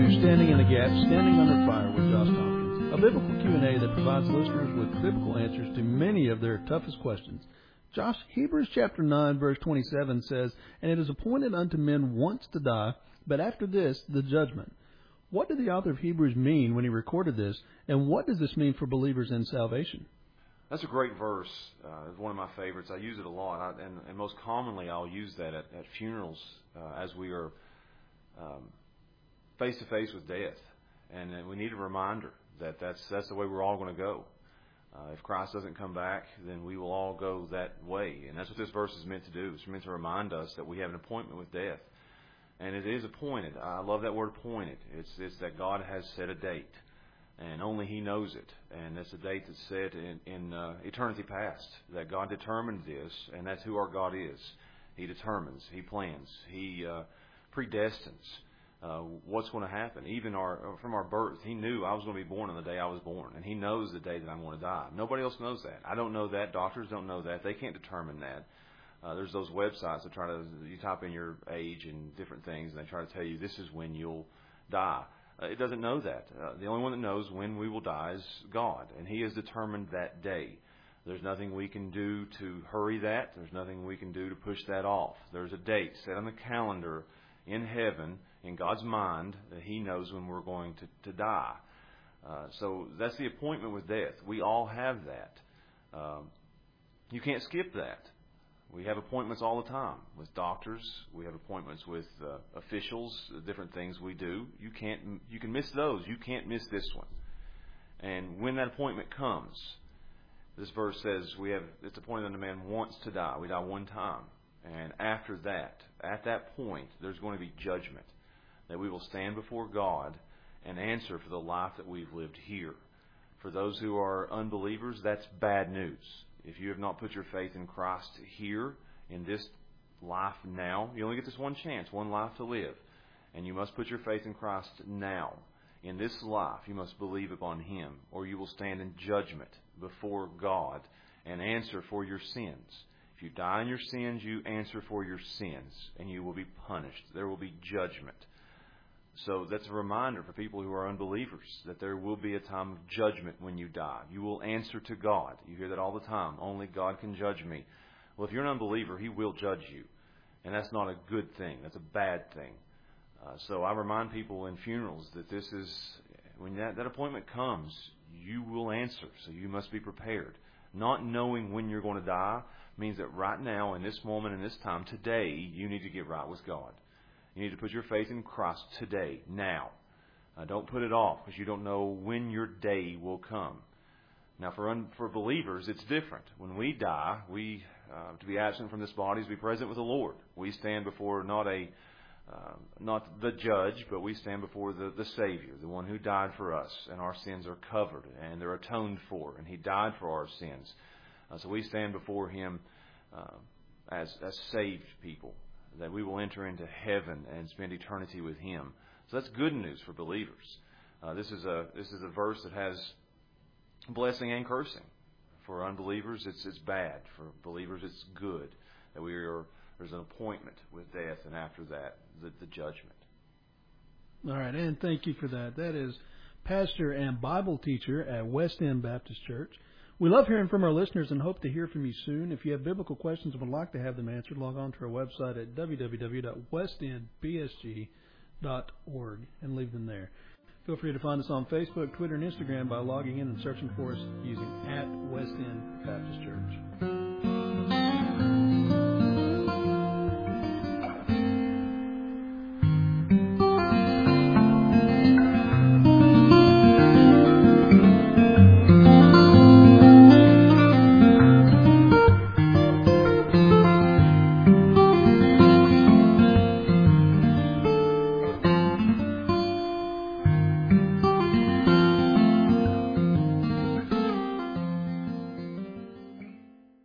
to Standing in the Gap, Standing Under Fire with Josh Tompkins, a biblical Q&A that provides listeners with biblical answers to many of their toughest questions. Josh, Hebrews chapter 9, verse 27 says, "And it is appointed unto men once to die, but after this, the judgment." What did the author of Hebrews mean when he recorded this, and what does this mean for believers in salvation? That's a great verse. It's one of my favorites. I use it a lot, and most commonly I'll use that at funerals as we are face to face with death, and we need a reminder that that's the way we're all going to go. If Christ doesn't come back, then we will all go that way, and that's what this verse is meant to do. It's meant to remind us that we have an appointment with death, and it is appointed. I love that word appointed. It's that God has set a date, and only He knows it, and it's a date that's set in eternity past, that God determined this, and that's who our God is. He determines, He plans, He predestines what's going to happen. Even from our birth, He knew I was going to be born on the day I was born, and He knows the day that I'm going to die. Nobody else knows that. I don't know that. Doctors don't know that. They can't determine that. There's those websites that you type in your age and different things, and they try to tell you this is when you'll die. It doesn't know that. The only one that knows when we will die is God, and He has determined that day. There's nothing we can do to hurry that. There's nothing we can do to push that off. There's a date set on the calendar in heaven, in God's mind, that He knows when we're going to die. So that's the appointment with death. We all have that. You can't skip that. We have appointments all the time with doctors. We have appointments with officials, different things we do. You can miss those. You can't miss this one. And when that appointment comes, this verse says it's appointed unto man once to die. We die one time. And after that, at that point, there's going to be judgment. That we will stand before God and answer for the life that we've lived here. For those who are unbelievers, that's bad news. If you have not put your faith in Christ here, in this life now, you only get this one chance, one life to live. And you must put your faith in Christ now. In this life, you must believe upon Him, or you will stand in judgment before God and answer for your sins. If you die in your sins, you answer for your sins, and you will be punished. There will be judgment. So that's a reminder for people who are unbelievers that there will be a time of judgment when you die. You will answer to God. You hear that all the time. Only God can judge me. Well, if you're an unbeliever, He will judge you. And that's not a good thing. That's a bad thing. So I remind people in funerals that this is, when that appointment comes, you will answer. So you must be prepared. Not knowing when you're going to die means that right now, in this moment, in this time, today, you need to get right with God. You need to put your faith in Christ today, now. Don't put it off, because you don't know when your day will come. Now, for believers, it's different. When we die, to be absent from this body is to be present with the Lord. We stand before not the judge, but we stand before the Savior, the one who died for us, and our sins are covered, and they're atoned for, and He died for our sins. So we stand before Him as saved people, that we will enter into heaven and spend eternity with Him. So that's good news for believers. This is a verse that has blessing and cursing. For unbelievers, it's bad. For believers, it's good. That there's an appointment with death, and after that, the judgment. All right, and thank you for that. That is pastor and Bible teacher at West End Baptist Church. We love hearing from our listeners and hope to hear from you soon. If you have biblical questions and would like to have them answered, log on to our website at www.westendbsg.org and leave them there. Feel free to find us on Facebook, Twitter, and Instagram by logging in and searching for us using @West End Baptist Church.